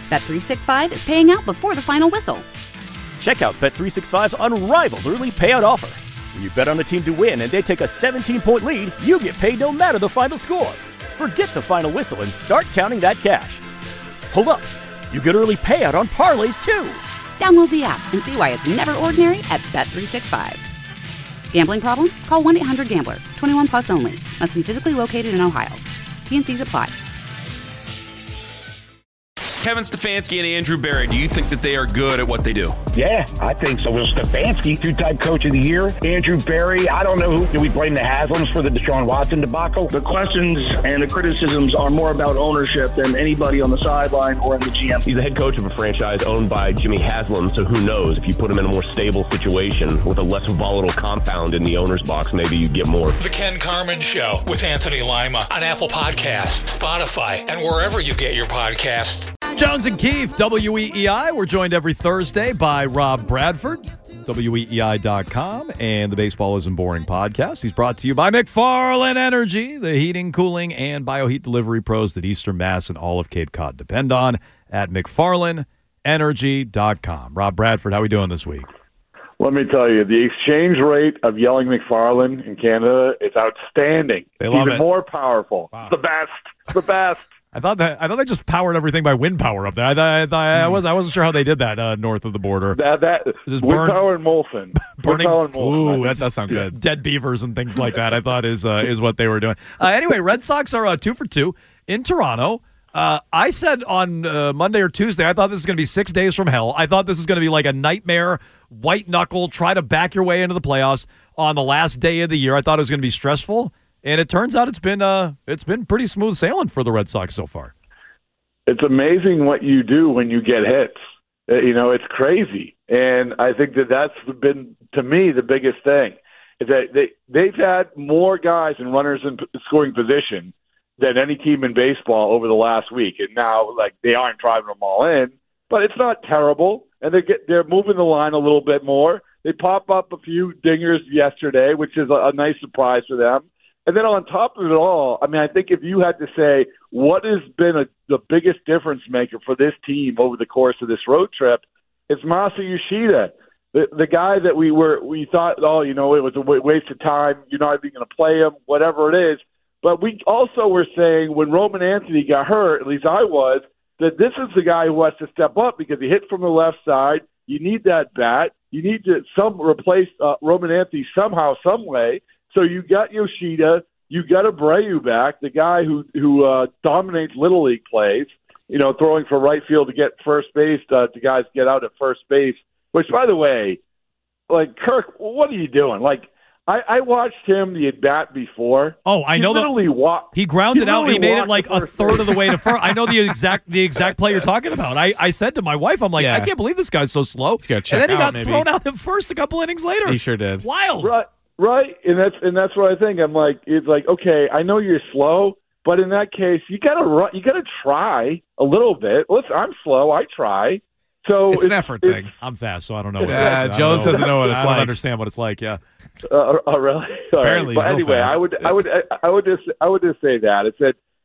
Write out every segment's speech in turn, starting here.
Bet365 is paying out before the final whistle. Check out Bet365's unrivaled early payout offer. When you bet on a team to win and they take a 17-point lead, you get paid no matter the final score. Forget the final whistle and start counting that cash. Hold up. You get early payout on parlays, too. Download the app and see why it's never ordinary at Bet365. Gambling problem? Call 1-800-GAMBLER. 21 plus only. Must be physically located in Ohio. T&Cs apply. Kevin Stefanski and Andrew Berry, do you think that they are good at what they do? Yeah, I think so. Well, Stefanski, two-time coach of the year. Andrew Berry, I don't know who. Do we blame the Haslams for the Deshaun Watson debacle? The questions and the criticisms are more about ownership than anybody on the sideline or in the GM. He's the head coach of a franchise owned by Jimmy Haslam, so who knows? If you put him in a more stable situation with a less volatile compound in the owner's box, maybe you get more. The Ken Carman Show with Anthony Lima on Apple Podcasts, Spotify, and wherever you get your podcasts. Jones and Keefe, WEEI. We're joined every Thursday by Rob Bradford, WEEI.com, and the Baseball Isn't Boring podcast. He's brought to you by McFarland Energy, the heating, cooling, and bioheat delivery pros that Eastern Mass and all of Cape Cod depend on at McFarlandEnergy.com. Rob Bradford, how are we doing this week? Let me tell you, the exchange rate of yelling McFarland in Canada is outstanding. They love Even it. more powerful. Wow. The best. The best. I thought they just powered everything by wind power up there. I wasn't sure how they did that north of the border. Wind power and Molson. Burning. Molson. Ooh, that does sound good. Dead beavers and things like that. I thought is what they were doing. Anyway, Red Sox are 2 for 2 in Toronto. I said on Monday or Tuesday, I thought this was going to be 6 days from hell. I thought this was going to be like a nightmare, white knuckle, try to back your way into the playoffs on the last day of the year. I thought it was going to be stressful. And it turns out it's been pretty smooth sailing for the Red Sox so far. It's amazing what you do when you get hits. It's crazy. And I think that's been, to me, the biggest thing. Is that they've had more guys and runners in scoring position than any team in baseball over the last week. And now, they aren't driving them all in, but it's not terrible. And they're moving the line a little bit more. They pop up a few dingers yesterday, which is a nice surprise for them. And then on top of it all, I think if you had to say what has been the biggest difference maker for this team over the course of this road trip, it's Masa Yoshida, the guy that we thought, it was a waste of time. You're not even going to play him, whatever it is. But we also were saying when Roman Anthony got hurt, at least I was, that this is the guy who has to step up because he hit from the left side. You need that bat. You need to replace Roman Anthony somehow, some way. So you got Yoshida, you got Abreu back, the guy who dominates Little League plays, throwing for right field to get first base, to guys get out at first base, which, by the way, Kirk, what are you doing? I watched him the at-bat before. Oh, I know that he grounded out and he made it a third of the way to first. I know the exact play you're talking about. I said to my wife, I'm like, I can't believe this guy's so slow. And then he got thrown out at first a couple innings later. He sure did. Wild. Right, and that's what I think. It's okay, I know you're slow, but in that case, you gotta run. You gotta try a little bit. Listen, I'm slow. I try. So it's an effort thing. I'm fast, so I don't know. What Jones doesn't know what it's like. I don't understand what it's like. Yeah. Oh, really? Apparently, right. But anyway, fast. I would just say that it's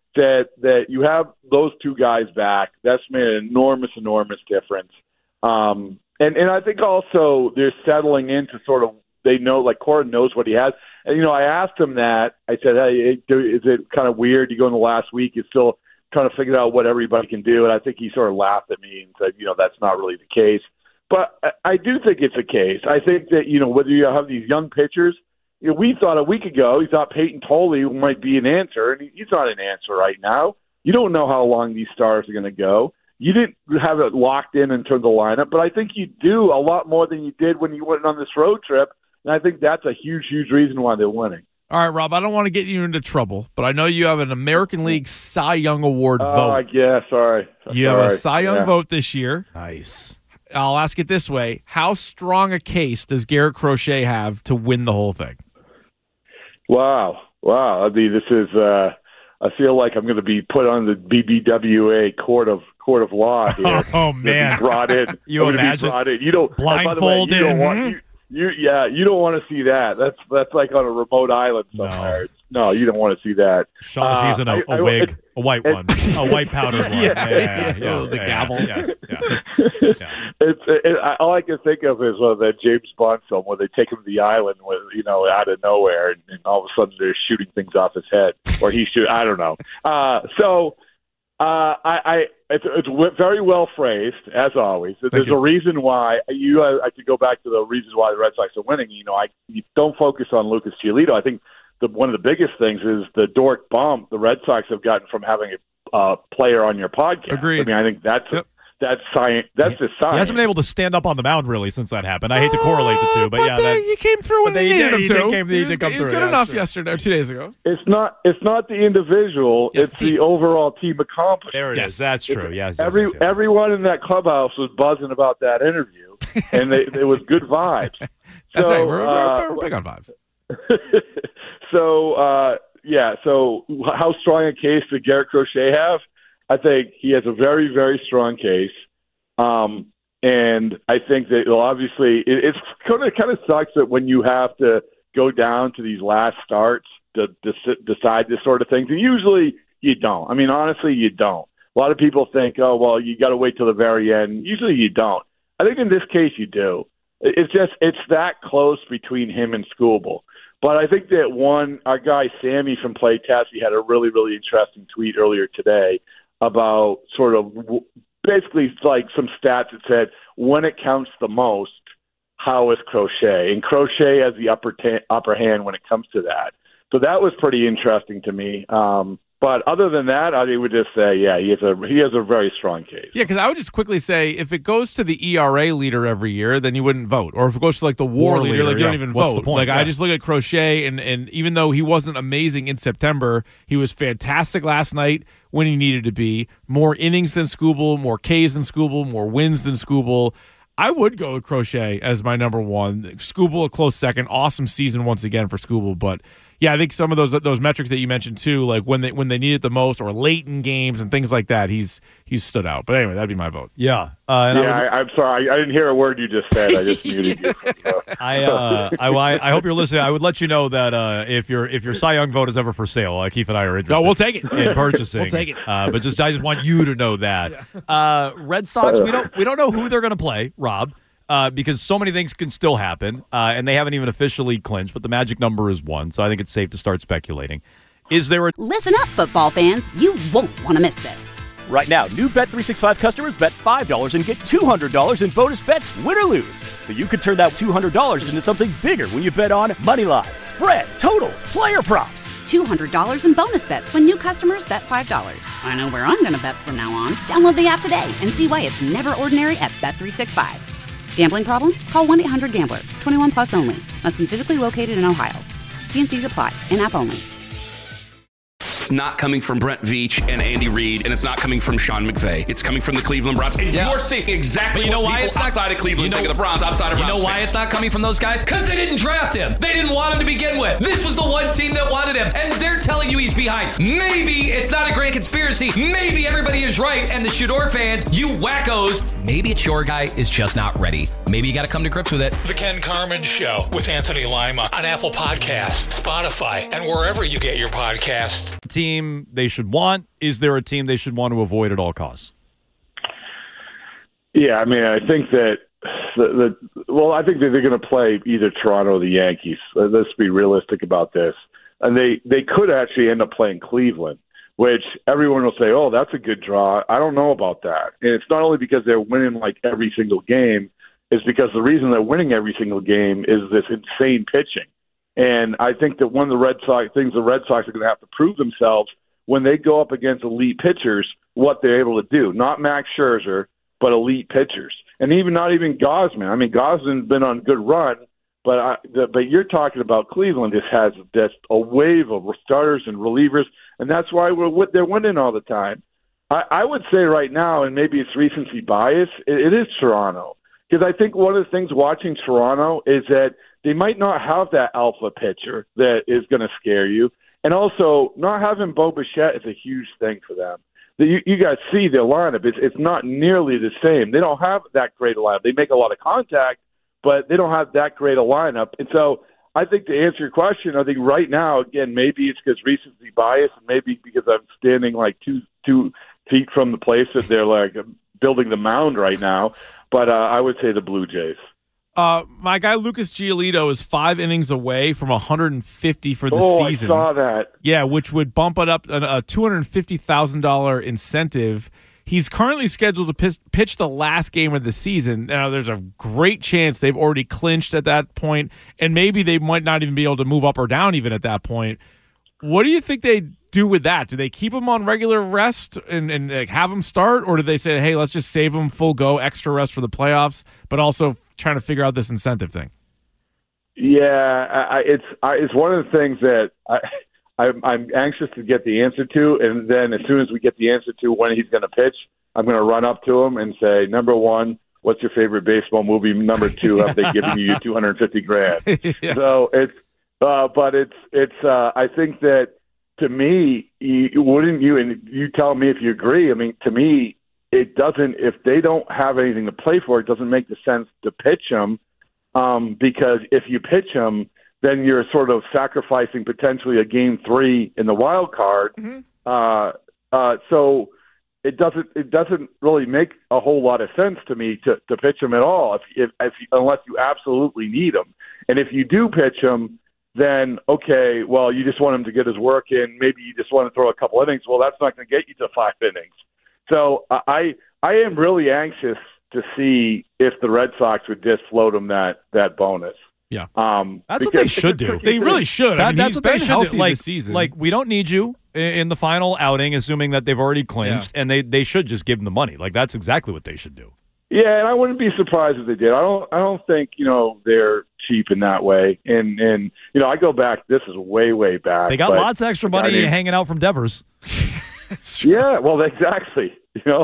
that you have those two guys back. That's made an enormous difference. And I think also they're settling into sort of. They know, Corin knows what he has. And, I asked him that. I said, hey, is it kind of weird? You go in the last week, you're still trying to figure out what everybody can do. And I think he sort of laughed at me and said, that's not really the case. But I do think it's a case. I think that, whether you have these young pitchers, we thought a week ago, we thought Peyton Tolley might be an answer. And he's not an answer right now. You don't know how long these stars are going to go. You didn't have it locked in terms of the lineup. But I think you do a lot more than you did when you went on this road trip. And I think that's a huge, huge reason why they're winning. All right, Rob, I don't want to get you into trouble, but I know you have an American League Cy Young Award vote. Yeah, sorry. You have a Cy Young vote this year. Nice. I'll ask it this way. How strong a case does Garrett Crochet have to win the whole thing? Wow. This is I feel like I'm going to be put on the BBWA court of law here. Oh, man. Brought in. You imagine? Brought in. You don't, blindfolded. you don't want to see that. That's like on a remote island somewhere. No. No, you don't want to see that. Shaughnessy's in a wig, a white one, a white powdered one. Yeah, the gavel. Yes, all I can think of is that James Bond film where they take him to the island, out of nowhere, and all of a sudden they're shooting things off his head, or he shoot. I don't know. It's very well phrased, as always. There's a reason why I could go back to the reasons why the Red Sox are winning. You don't focus on Lucas Giolito. I think one of the biggest things is the dork bump the Red Sox have gotten from having a player on your podcast. Agreed. I mean, I think that's science. That's just science. He hasn't been able to stand up on the mound really since that happened. I hate to correlate the two, but he came through when they needed him to. He did come through. He was good enough yesterday or 2 days ago. It's not the individual. Yes, it's the overall team accomplishment. There it is. That's true. Yes. Everyone in that clubhouse was buzzing about that interview, and it was good vibes. That's right. We're big on vibes. So how strong a case did Garrett Crochet have? I think he has a very, very strong case. And I think that obviously it's kind of sucks that when you have to go down to these last starts to decide this sort of things, and usually you don't. I mean, honestly, you don't. A lot of people think, oh, well, you got to wait till the very end. Usually you don't. I think in this case you do. It's that close between him and Skubal. But I think that our guy Sammy from Play Tassie had a really, really interesting tweet earlier today about sort of basically like some stats that said when it counts the most, how is Crochet? And Crochet has the upper hand when it comes to that. So that was pretty interesting to me. But other than that, I would just say, he has a very strong case. Yeah, because I would just quickly say, if it goes to the ERA leader every year, then you wouldn't vote. Or if it goes to like the WAR leader, you don't even What's vote. The point? I just look at Crochet, and even though he wasn't amazing in September, he was fantastic last night when he needed to be. More innings than Skubal, more Ks than Skubal, more wins than Skubal. I would go with Crochet as my number one. Skubal a close second. Awesome season once again for Skubal, but yeah, I think some of those metrics that you mentioned too, like when they need it the most, or late in games and things like that, he's stood out. But anyway, that'd be my vote. Yeah, I'm sorry, I didn't hear a word you just said. I just muted you. I hope you're listening. I would let you know that if your Cy Young vote is ever for sale, Keith and I are interested. No, we'll take it in purchasing. We'll take it. But I just want you to know that. Red Sox, we don't know who they're going to play, Rob. Because so many things can still happen, and they haven't even officially clinched, but the magic number is 1, so I think it's safe to start speculating. Is there a... Listen up, football fans. You won't want to miss this. Right now, new Bet365 customers bet $5 and get $200 in bonus bets, win or lose. So you could turn that $200 into something bigger when you bet on money line, spread, totals, player props. $200 in bonus bets when new customers bet $5. I know where I'm going to bet from now on. Download the app today and see why it's never ordinary at Bet365. Gambling problem? Call 1-800-GAMBLER. 21 plus only. Must be physically located in Ohio. T&Cs apply. In-app only. It's not coming from Brent Veach and Andy Reid, and it's not coming from Sean McVay. It's coming from the Cleveland Browns. And you're seeing exactly what people outside of Cleveland think of the Browns, outside of Browns. You know why it's not coming from those guys? Because they didn't draft him. They didn't want him to begin with. This was the one team that wanted him, and they're telling you he's behind. Maybe it's not a grand conspiracy. Maybe everybody is right, and the Shador fans, you wackos, maybe it's your guy is just not ready. Maybe you got to come to grips with it. The Ken Carman Show with Anthony Lima on Apple Podcasts, Spotify, and wherever you get your podcasts. Team they should want? Is there a team they should want to avoid at all costs? Yeah, I mean, I think that I think that they're going to play either Toronto or the Yankees. Let's be realistic about this. And they could actually end up playing Cleveland, which everyone will say, oh, that's a good draw. I don't know about that. And it's not only because they're winning like every single game, it's because the reason they're winning every single game is this insane pitching. And I think that one of the Red Sox things the Red Sox are going to have to prove themselves when they go up against elite pitchers, what they're able to do. Not Max Scherzer, but elite pitchers. And not even Gausman. I mean, Gausman's been on a good run, but you're talking about Cleveland just has a wave of starters and relievers, and that's why they're winning all the time. I would say right now, and maybe it's recency bias, it is Toronto. Because I think one of the things watching Toronto is that they might not have that alpha pitcher that is going to scare you. And also, not having Bo Bichette is a huge thing for them. You guys see their lineup. It's not nearly the same. They don't have that great a lineup. They make a lot of contact, but they don't have that great a lineup. And so I think to answer your question, I think right now, again, maybe it's because recency bias, and maybe because I'm standing like two feet from the place that they're like building the mound right now. But I would say the Blue Jays. My guy Lucas Giolito is 5 innings away from 150 for the season. I saw that. Yeah, which would bump it up a $250,000 incentive. He's currently scheduled to pitch the last game of the season. Now, there's a great chance they've already clinched at that point, and maybe they might not even be able to move up or down even at that point. What do you think they do with that? Do they keep him on regular rest and like, have him start, or do they say, hey, let's just save him full go, extra rest for the playoffs, but also trying to figure out this incentive thing? Yeah, it's one of the things that I'm anxious to get the answer to, and then as soon as we get the answer to when he's going to pitch, I'm going to run up to him and say, number one, what's your favorite baseball movie? Number two, have they given you $250,000? Yeah. So it's, but it's. I think that to me, wouldn't you? And you tell me if you agree. I mean, to me, it doesn't. If they don't have anything to play for, it doesn't make the sense to pitch them, because if you pitch them, then you're sort of sacrificing potentially a game 3 in the wild card. Mm-hmm. So it doesn't really make a whole lot of sense to me to pitch him at all, unless you absolutely need him. And if you do pitch him, then okay, well, you just want him to get his work in. Maybe you just want to throw a couple innings. Well, that's not going to get you to 5 innings. So I am really anxious to see if the Red Sox would just float him that bonus. Yeah, that's what they should do. They really should. That's what they should do. This season. Like, we don't need you in the final outing, assuming that they've already clinched, and they should just give them the money. Like, that's exactly what they should do. Yeah, and I wouldn't be surprised if they did. I don't think they're cheap in that way. And I go back. This is way back. They got lots of extra money hanging out from Devers. Yeah, well, exactly.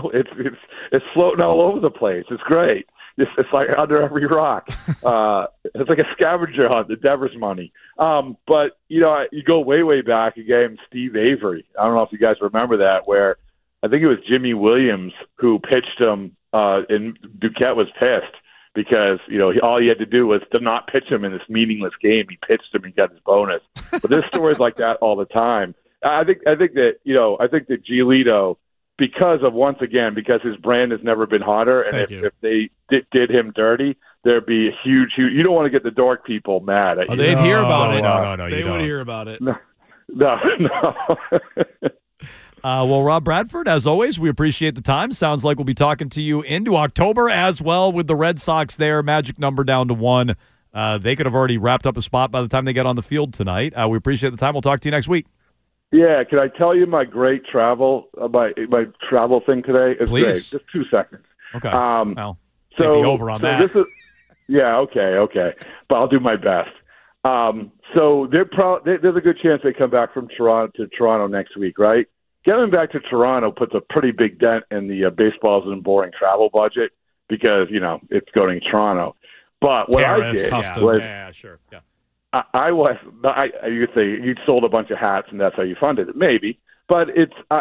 It's floating all over the place. It's great. It's like under every rock. It's like a scavenger hunt, the Devers money. But, you go way back. You gave him Steve Avery. I don't know if you guys remember that, where I think it was Jimmy Williams who pitched him, and Duquette was pissed because, all he had to do was to not pitch him in this meaningless game. He pitched him and got his bonus. But there's stories like that all the time. I think that Giolito, because his brand has never been hotter, and if they did him dirty, there'd be a huge. You don't want to get the dork people mad at you. They'd hear about it. No, they would hear about it. No. Well, Rob Bradford, as always, we appreciate the time. Sounds like we'll be talking to you into October as well with the Red Sox there. Magic number down to 1. They could have already wrapped up a spot by the time they get on the field tonight. We appreciate the time. We'll talk to you next week. Yeah, can I tell you my great travel, my travel thing today? It's Please. Great. Just 2 seconds. Okay. Well, take the over on that. Okay. But I'll do my best. So there's a good chance they come back from Toronto next week, right? Getting back to Toronto puts a pretty big dent in the Baseball's and Boring travel budget because, it's going to Toronto. But what Tariffs, I did was... Yeah, sure. Yeah. You could say you sold a bunch of hats and that's how you funded it, maybe. But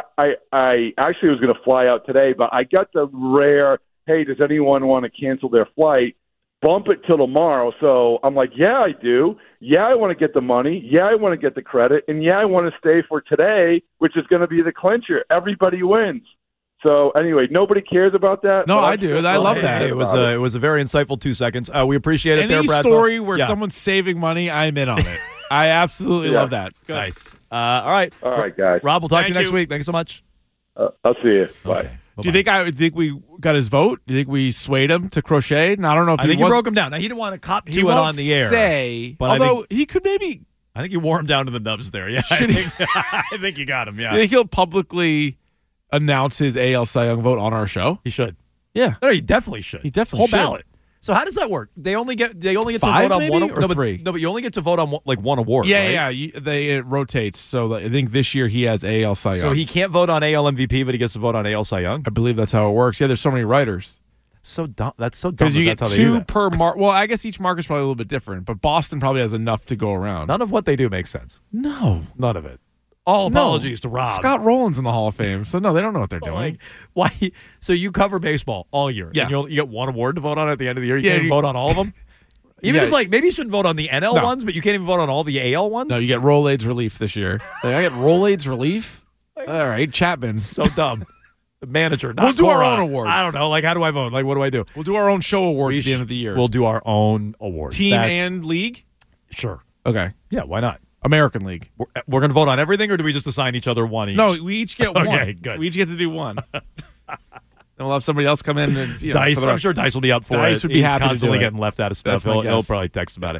I actually was going to fly out today, but I got the rare, hey, does anyone want to cancel their flight? Bump it till tomorrow. So I'm like, yeah, I do. Yeah, I want to get the money. Yeah, I want to get the credit. And yeah, I want to stay for today, which is going to be the clincher. Everybody wins. So anyway, nobody cares about that. No, I do. I love that. It was a very insightful 2 seconds. We appreciate it. Any there, Brad. story where someone's saving money, I'm in on it. I absolutely love that. Good. Nice. All right, guys. Rob, we'll talk to you next week. Thanks so much. I'll see you. Bye. Okay. Do you think we got his vote? Do you think we swayed him to Crochet? And I don't know if I think you broke him down. Now he didn't want to cop to it on the air. But although he could maybe. I think you wore him down to the nubs there. Yeah, I think you got him. Yeah. You think he'll publicly announce his AL Cy Young vote on our show? He should. Yeah. No, he definitely should. He definitely whole should. ballot. So how does that work? They only get 5 to vote on maybe, one or 3. But you only get to vote on one award. Yeah, right? yeah. It rotates. So I think this year he has AL Cy Young. So he can't vote on AL MVP, but he gets to vote on AL Cy Young. I believe that's how it works. Yeah, there's so many writers. That's so dumb. Because you get 2 per mark. Well, I guess each market's probably a little bit different, but Boston probably has enough to go around. None of what they do makes sense. No, none of it. All apologies to Rob. Scott Rowland's in the Hall of Fame, so no, they don't know what they're doing. Why? So you cover baseball all year, yeah. And you get one award to vote on at the end of the year. You can't even vote on all of them. Even just like, maybe you shouldn't vote on the NL ones, but you can't even vote on all the AL ones? No, you get Rolaids relief this year. Like, I get Rolaids relief? All right, Chapman. So dumb. The manager, not We'll do our Cora. own awards. I don't know. Like, how do I vote? Like, what do I do? We'll do our own show awards at the end of the year. We'll do our own awards. Team and league? Sure. Okay. Yeah, why not? American League. We're going to vote on everything, or do we just assign each other one each? No, we each get one. Okay, good. We each get to do one. And we'll have somebody else come in and Dice. I'm sure Dice will be up for it. Dice would be happy to do constantly it. getting left out of stuff. He'll probably text about it.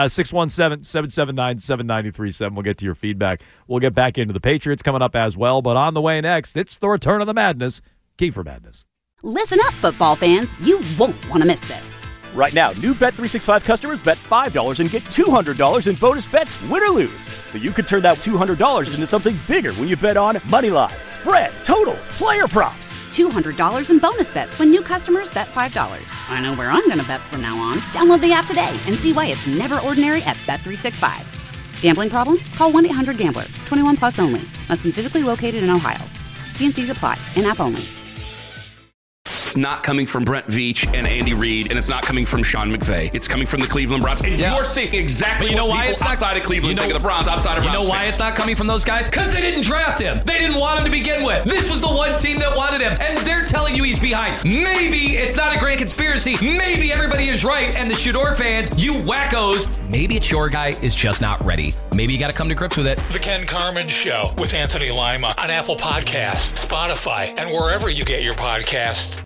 617-779-7937. We'll get to your feedback. We'll get back into the Patriots coming up as well. But on the way next, it's the return of the madness. Kiefer Madness. Listen up, football fans. You won't want to miss this. Right now, new Bet365 customers bet $5 and get $200 in bonus bets, win or lose. So you could turn that $200 into something bigger when you bet on money line, spread, totals, player props. $200 in bonus bets when new customers bet $5. I know where I'm going to bet from now on. Download the app today and see why it's never ordinary at Bet365. Gambling problem? Call 1-800-GAMBLER. 21 plus only. Must be physically located in Ohio. T&Cs apply. In-app only. It's not coming from Brent Veach and Andy Reid, and it's not coming from Sean McVay. It's coming from the Cleveland Browns. And you're seeing exactly what people outside of Cleveland think of the Browns, outside of Browns. You know why fans. it's not coming from those guys? Because they didn't draft him. They didn't want him to begin with. This was the one team that wanted him, and they're telling you he's behind. Maybe it's not a grand conspiracy. Maybe everybody is right, and the Shador fans, you wackos, maybe it's your guy is just not ready. Maybe you got to come to grips with it. The Ken Carman Show with Anthony Lima on Apple Podcasts, Spotify, and wherever you get your podcasts.